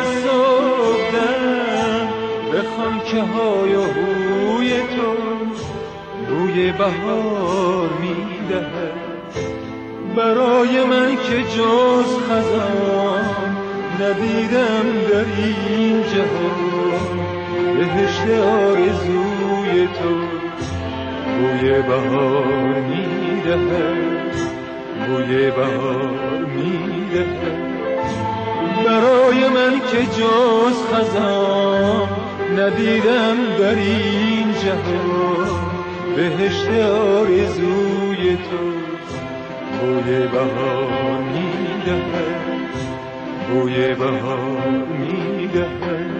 صبحدم بخوان که های و هوی تو بوی بهار میدهد برای من که جز خزان ندیدم در این جهان بهشت آرزوی تو بوی بهار میدهد بوی بهار میدهد برای من که جز خزان ندیدم در این جهان بهشت آرزوی تو بوی بهار میدهد بوی بهار میدهد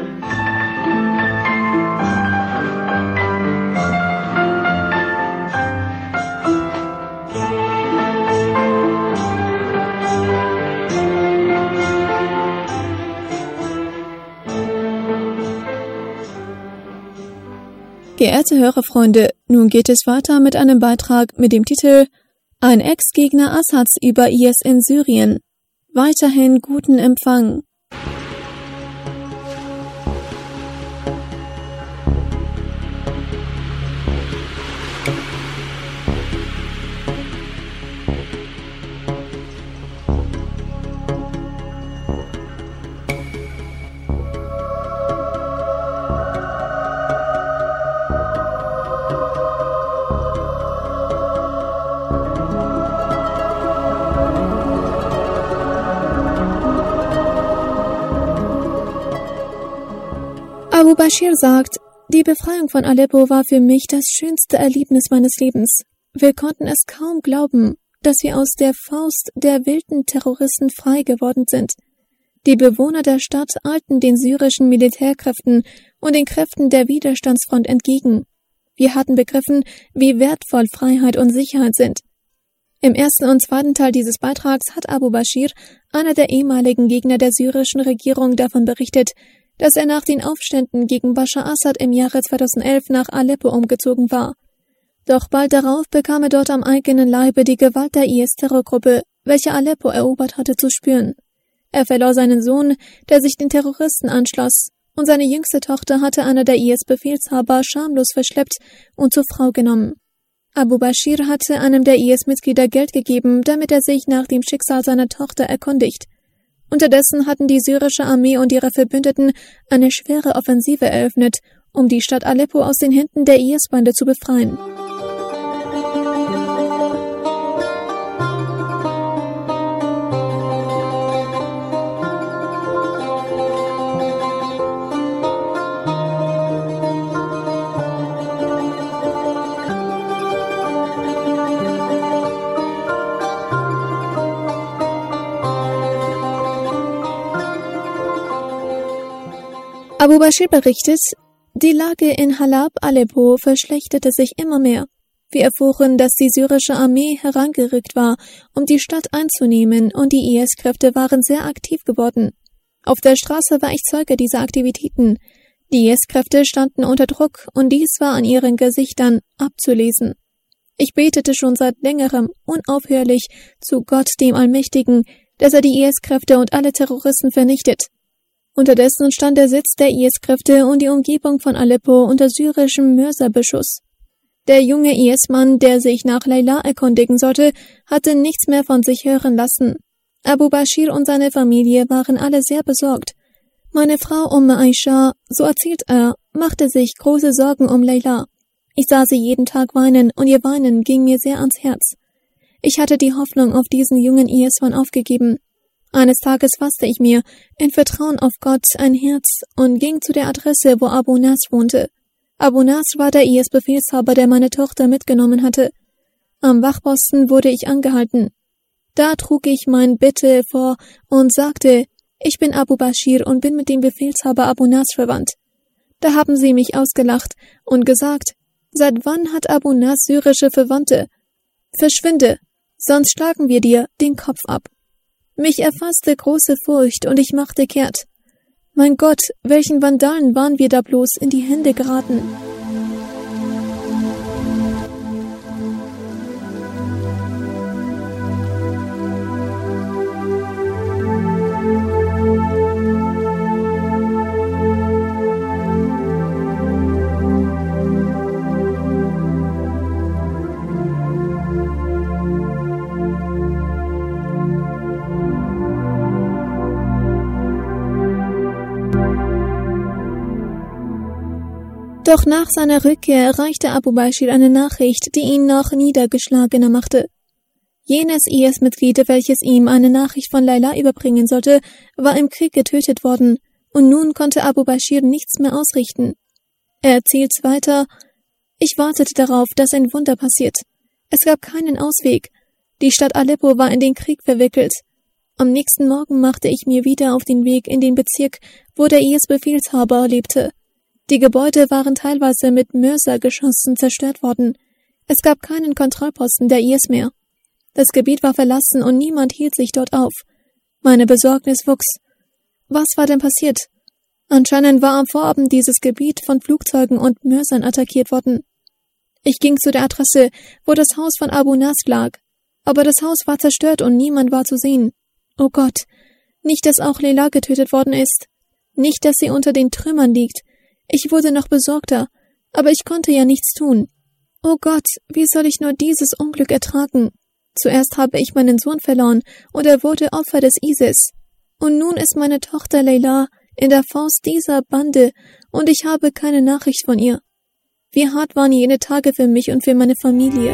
Geehrte Hörerfreunde, nun geht es weiter mit einem Beitrag mit dem Titel Ein Ex-Gegner Assads über I S in Syrien. Weiterhin guten Empfang. Abu Bashir sagt, die Befreiung von Aleppo war für mich das schönste Erlebnis meines Lebens. Wir konnten es kaum glauben, dass wir aus der Faust der wilden Terroristen frei geworden sind. Die Bewohner der Stadt eilten den syrischen Militärkräften und den Kräften der Widerstandsfront entgegen. Wir hatten begriffen, wie wertvoll Freiheit und Sicherheit sind. Im ersten und zweiten Teil dieses Beitrags hat Abu Bashir, einer der ehemaligen Gegner der syrischen Regierung, davon berichtet, dass er nach den Aufständen gegen Bashar Assad im Jahre zweitausendelf nach Aleppo umgezogen war. Doch bald darauf bekam er dort am eigenen Leibe die Gewalt der I S-Terrorgruppe, welche Aleppo erobert hatte, zu spüren. Er verlor seinen Sohn, der sich den Terroristen anschloss, und seine jüngste Tochter hatte einer der I S-Befehlshaber schamlos verschleppt und zur Frau genommen. Abu Bashir hatte einem der I S-Mitglieder Geld gegeben, damit er sich nach dem Schicksal seiner Tochter erkundigt. Unterdessen hatten die syrische Armee und ihre Verbündeten eine schwere Offensive eröffnet, um die Stadt Aleppo aus den Händen der I S-Bande zu befreien. Abu Bashir berichtet, die Lage in Halab, Aleppo, verschlechterte sich immer mehr. Wir erfuhren, dass die syrische Armee herangerückt war, um die Stadt einzunehmen, und die I S-Kräfte waren sehr aktiv geworden. Auf der Straße war ich Zeuge dieser Aktivitäten. Die I S-Kräfte standen unter Druck, und dies war an ihren Gesichtern abzulesen. Ich betete schon seit längerem unaufhörlich zu Gott, dem Allmächtigen, dass er die I S-Kräfte und alle Terroristen vernichtet. Unterdessen stand der Sitz der I S-Kräfte und die Umgebung von Aleppo unter syrischem Mörserbeschuss. Der junge I S-Mann, der sich nach Leila erkundigen sollte, hatte nichts mehr von sich hören lassen. Abu Bashir und seine Familie waren alle sehr besorgt. Meine Frau Umm Aisha, so erzählt er, machte sich große Sorgen um Leila. Ich sah sie jeden Tag weinen und ihr Weinen ging mir sehr ans Herz. Ich hatte die Hoffnung auf diesen jungen I S-Mann aufgegeben. Eines Tages fasste ich mir, in Vertrauen auf Gott, ein Herz und ging zu der Adresse, wo Abu Nasr wohnte. Abu Nasr war der I S-Befehlshaber, der meine Tochter mitgenommen hatte. Am Wachposten wurde ich angehalten. Da trug ich mein Bitte vor und sagte, ich bin Abu Bashir und bin mit dem Befehlshaber Abu Nasr verwandt. Da haben sie mich ausgelacht und gesagt, seit wann hat Abu Nasr syrische Verwandte? Verschwinde, sonst schlagen wir dir den Kopf ab. Mich erfasste große Furcht und ich machte kehrt. Mein Gott, welchen Vandalen waren wir da bloß in die Hände geraten? Doch nach seiner Rückkehr erreichte Abu Bashir eine Nachricht, die ihn noch niedergeschlagener machte. Jenes I S-Mitglied, welches ihm eine Nachricht von Leila überbringen sollte, war im Krieg getötet worden, und nun konnte Abu Bashir nichts mehr ausrichten. Er erzählt weiter, ich wartete darauf, dass ein Wunder passiert. Es gab keinen Ausweg. Die Stadt Aleppo war in den Krieg verwickelt. Am nächsten Morgen machte ich mir wieder auf den Weg in den Bezirk, wo der I S-Befehlshaber lebte. Die Gebäude waren teilweise mit Mörsergeschossen zerstört worden. Es gab keinen Kontrollposten der I S mehr. Das Gebiet war verlassen und niemand hielt sich dort auf. Meine Besorgnis wuchs. Was war denn passiert? Anscheinend war am Vorabend dieses Gebiet von Flugzeugen und Mörsern attackiert worden. Ich ging zu der Adresse, wo das Haus von Abu Nasr lag. Aber das Haus war zerstört und niemand war zu sehen. Oh Gott, nicht, dass auch Leila getötet worden ist. Nicht, dass sie unter den Trümmern liegt. Ich wurde noch besorgter, aber ich konnte ja nichts tun. Oh Gott, wie soll ich nur dieses Unglück ertragen? Zuerst habe ich meinen Sohn verloren und er wurde Opfer des ISIS. Und nun ist meine Tochter Leila in der Faust dieser Bande und ich habe keine Nachricht von ihr. Wie hart waren jene Tage für mich und für meine Familie.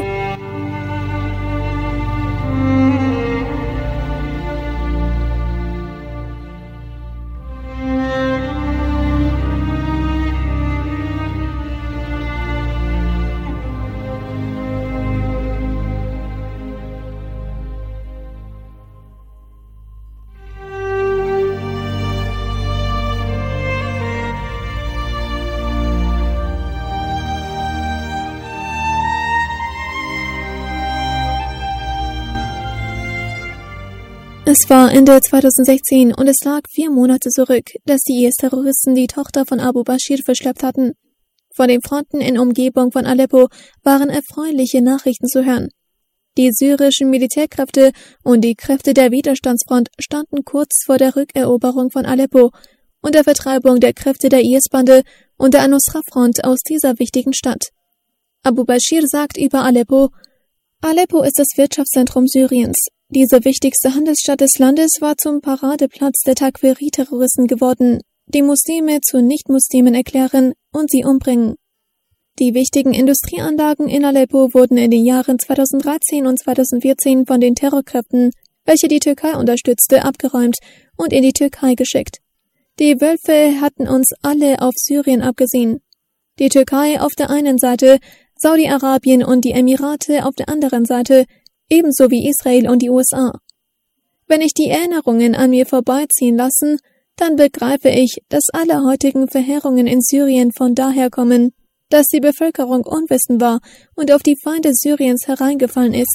Es war Ende zweitausendsechzehn und es lag vier Monate zurück, dass die I S-Terroristen die Tochter von Abu Bashir verschleppt hatten. Von den Fronten in Umgebung von Aleppo waren erfreuliche Nachrichten zu hören. Die syrischen Militärkräfte und die Kräfte der Widerstandsfront standen kurz vor der Rückeroberung von Aleppo und der Vertreibung der Kräfte der I S-Bande und der Al-Nusra-Front aus dieser wichtigen Stadt. Abu Bashir sagt über Aleppo, Aleppo ist das Wirtschaftszentrum Syriens. Diese wichtigste Handelsstadt des Landes war zum Paradeplatz der Takfiri-Terroristen geworden, die Muslime zu Nicht-Muslimen erklären und sie umbringen. Die wichtigen Industrieanlagen in Aleppo wurden in den Jahren zweitausenddreizehn und zweitausendvierzehn von den Terrorkräften, welche die Türkei unterstützte, abgeräumt und in die Türkei geschickt. Die Wölfe hatten uns alle auf Syrien abgesehen. Die Türkei auf der einen Seite, Saudi-Arabien und die Emirate auf der anderen Seite, ebenso wie Israel und die U S A. Wenn ich die Erinnerungen an mir vorbeiziehen lassen, dann begreife ich, dass alle heutigen Verheerungen in Syrien von daher kommen, dass die Bevölkerung unwissend war und auf die Feinde Syriens hereingefallen ist.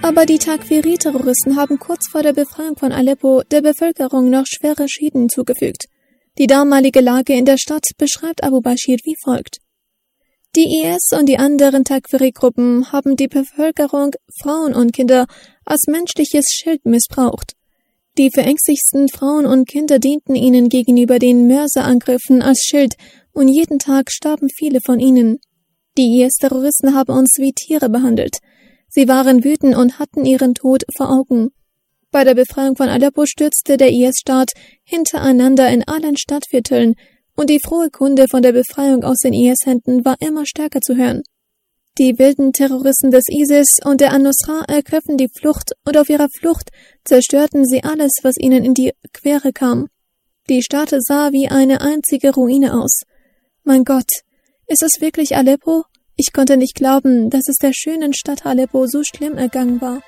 Aber die Takfiri-Terroristen haben kurz vor der Befreiung von Aleppo der Bevölkerung noch schwere Schäden zugefügt. Die damalige Lage in der Stadt beschreibt Abu Bashir wie folgt. Die I S und die anderen Takfiri-Gruppen haben die Bevölkerung, Frauen und Kinder als menschliches Schild missbraucht. Die verängstigsten Frauen und Kinder dienten ihnen gegenüber den Mörserangriffen als Schild und jeden Tag starben viele von ihnen. Die I S-Terroristen haben uns wie Tiere behandelt. Sie waren wütend und hatten ihren Tod vor Augen. Bei der Befreiung von Aleppo stürzte der I S-Staat hintereinander in allen Stadtvierteln und die frohe Kunde von der Befreiung aus den I S-Händen war immer stärker zu hören. Die wilden Terroristen des ISIS und der An-Nusra ergriffen die Flucht und auf ihrer Flucht zerstörten sie alles, was ihnen in die Quere kam. Die Stadt sah wie eine einzige Ruine aus. Mein Gott, ist es wirklich Aleppo? Ich konnte nicht glauben, dass es der schönen Stadt Aleppo so schlimm ergangen war.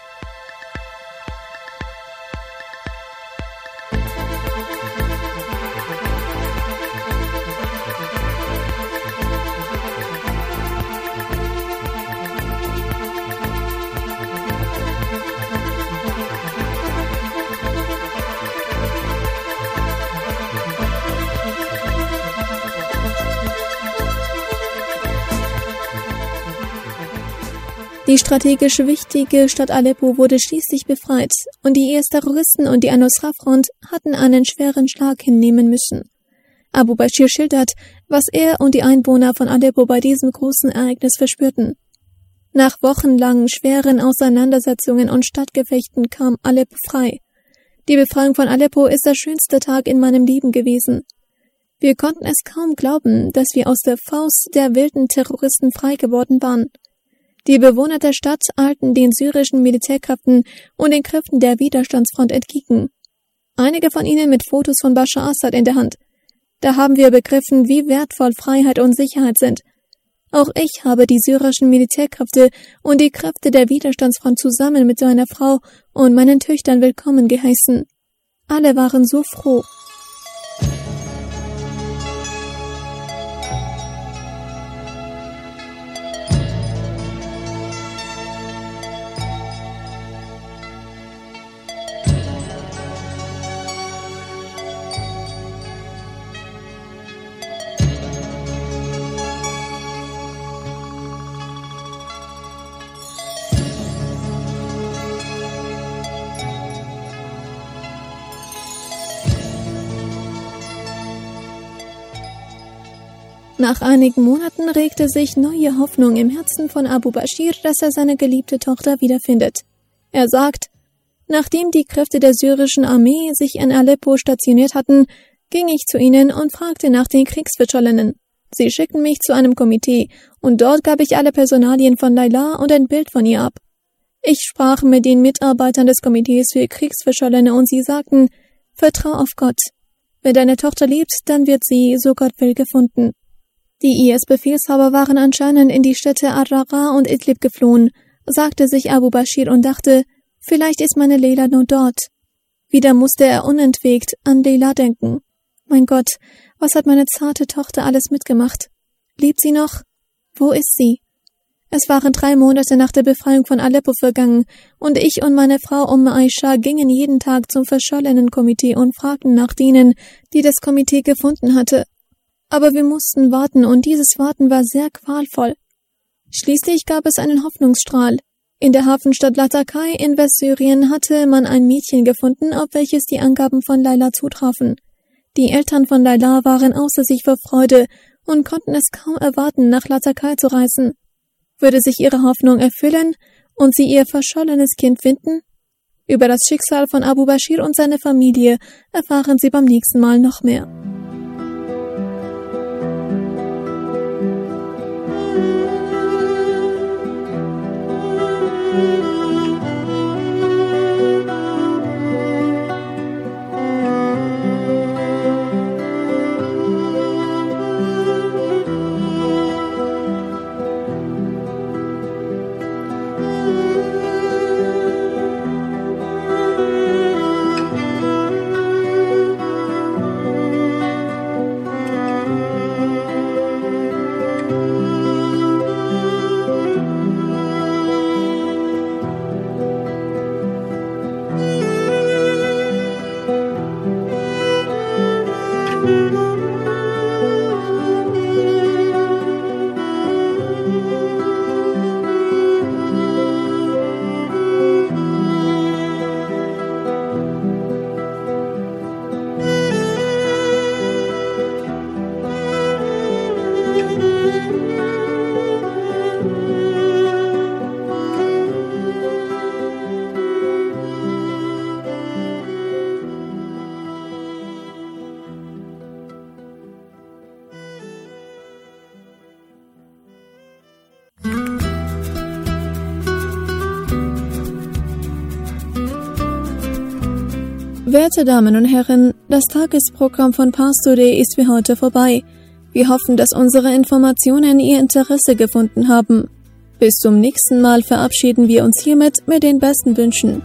Die strategisch wichtige Stadt Aleppo wurde schließlich befreit und die I S-Terroristen und die An-Nusra-Front hatten einen schweren Schlag hinnehmen müssen. Abu Bashir schildert, was er und die Einwohner von Aleppo bei diesem großen Ereignis verspürten. Nach wochenlangen schweren Auseinandersetzungen und Stadtgefechten kam Aleppo frei. Die Befreiung von Aleppo ist der schönste Tag in meinem Leben gewesen. Wir konnten es kaum glauben, dass wir aus der Faust der wilden Terroristen frei geworden waren. Die Bewohner der Stadt eilten den syrischen Militärkräften und den Kräften der Widerstandsfront entgegen. Einige von ihnen mit Fotos von Bashar Assad in der Hand. Da haben wir begriffen, wie wertvoll Freiheit und Sicherheit sind. Auch ich habe die syrischen Militärkräfte und die Kräfte der Widerstandsfront zusammen mit meiner Frau und meinen Töchtern willkommen geheißen. Alle waren so froh. Nach einigen Monaten regte sich neue Hoffnung im Herzen von Abu Bashir, dass er seine geliebte Tochter wiederfindet. Er sagt, nachdem die Kräfte der syrischen Armee sich in Aleppo stationiert hatten, ging ich zu ihnen und fragte nach den Kriegsverschollenen. Sie schickten mich zu einem Komitee und dort gab ich alle Personalien von Layla und ein Bild von ihr ab. Ich sprach mit den Mitarbeitern des Komitees für Kriegsverschollene und sie sagten, vertrau auf Gott. Wenn deine Tochter lebt, dann wird sie, so Gott will, gefunden. Die I S-Befehlshaber waren anscheinend in die Städte Ar-Raqqa und Idlib geflohen, sagte sich Abu Bashir und dachte, vielleicht ist meine Leila nur dort. Wieder musste er unentwegt an Leila denken. Mein Gott, was hat meine zarte Tochter alles mitgemacht? Lebt sie noch? Wo ist sie? Es waren drei Monate nach der Befreiung von Aleppo vergangen und ich und meine Frau Umm Aisha gingen jeden Tag zum verschollenen Komitee und fragten nach denen, die das Komitee gefunden hatte. Aber wir mussten warten und dieses Warten war sehr qualvoll. Schließlich gab es einen Hoffnungsstrahl. In der Hafenstadt Latakai in Westsyrien hatte man ein Mädchen gefunden, auf welches die Angaben von Layla zutrafen. Die Eltern von Layla waren außer sich vor Freude und konnten es kaum erwarten, nach Latakai zu reisen. Würde sich ihre Hoffnung erfüllen und sie ihr verschollenes Kind finden? Über das Schicksal von Abu Bashir und seine Familie erfahren Sie beim nächsten Mal noch mehr. Werte Damen und Herren, das Tagesprogramm von Pars-Today ist für heute vorbei. Wir hoffen, dass unsere Informationen Ihr Interesse gefunden haben. Bis zum nächsten Mal verabschieden wir uns hiermit mit den besten Wünschen.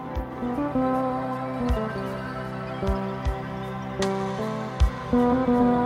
Thank you.